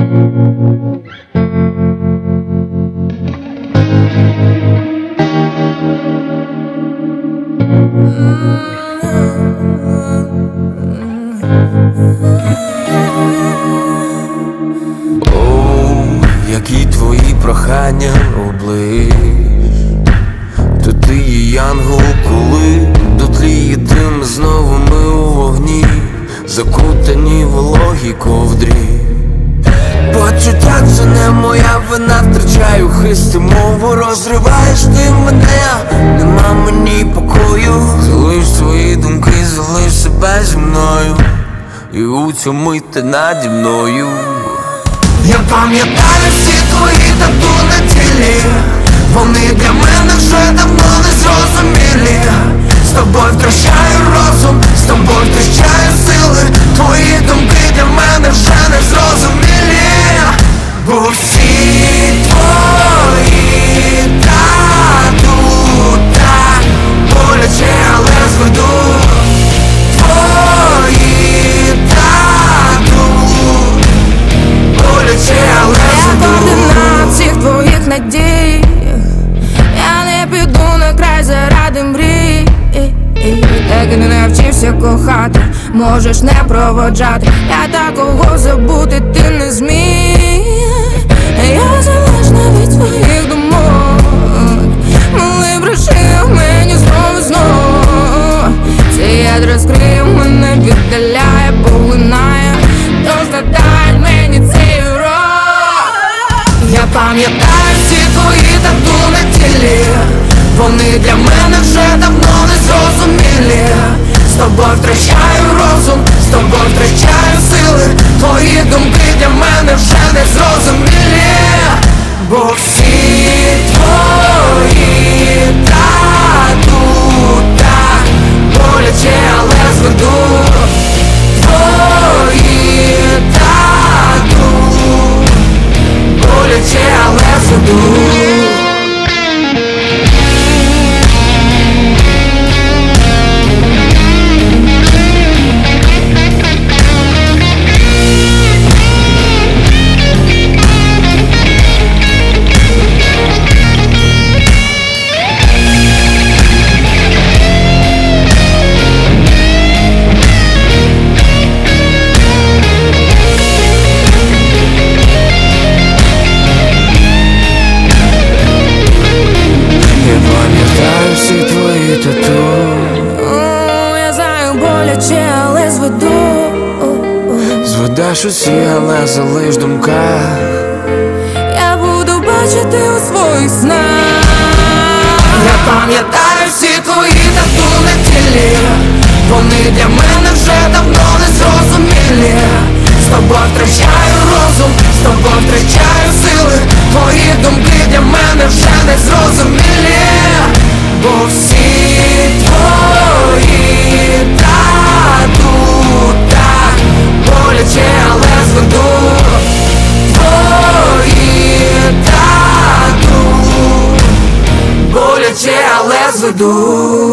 Які твої прохання оближ, то ти є янгол, коли дотліє дим, знову ми у вогні, закутані в вологій ковдрі. Почуття це не моя вина, втрачаю хист і мову, розриваєш ти мене, нема мені покою. Залиш свої думки, залиш себе зі мною, і у цю мить ти наді мною. Я пам'ятаю всі твої тату на тілі, вони для мене вже давно не зрозумілі. З тобою втрачаю розум, з тобою втрачаю сили, твої думки для мене вже не зрозумілі. Бо всі твої тату так боляче, але зведу. Всіх твоїх надій, я не піду на край заради мрій. Так і не навчився кохати, можеш не проводжати, я такого забути ти не зміг. Я залежна від твоїх думок, мили бреши мені знову і знову. Цей яд розкриє мене, віддаляє, поглинає, тож надай мені цей урок. Я пам'ятаю всі твої тату на тілі, вони для мене вже давно не зрозумілі. З тобою втрачаю розум, з тобою втрачаю сили, твої думки для мене вже не зрозумілі. Бо всі твої тату так боляче, але зведу. Твої тату боляче, але зведу. Я знаю, боляче, але зведу. Зведеш усі, але залиш думка. Я буду бачити у своїх снах. Я пам'ятаю всі твої тату на тілі, вони для мене вже давно не зрозумілі. З тобою втрачаю розум, з тобою втрачаю сили, твої думки для мене вже не зрозумілі. Бо всі твої тату так боляче, але зведу. Твої тату боляче, але зведу.